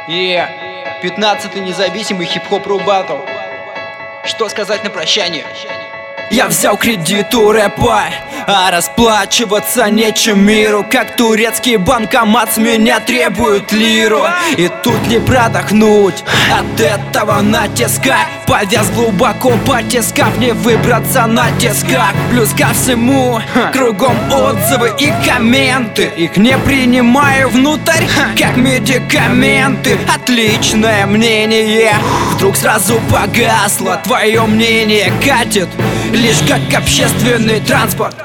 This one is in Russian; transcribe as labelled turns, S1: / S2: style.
S1: 15-й независимый хип-хоп рубатл. Что сказать на прощание?
S2: Я взял кредит у рэпа, а расплачиваться нечем миру. Как турецкий банкомат с меня требует лиру. И тут не продохнуть от этого натиска. Повяз глубоко, потискав, не выбраться на тисках. Плюс ко всему, кругом отзывы и комменты. Их не принимаю внутрь, как медикаменты. Отличное мнение вдруг сразу погасло. Твое мнение катит лишь как общественный транспорт.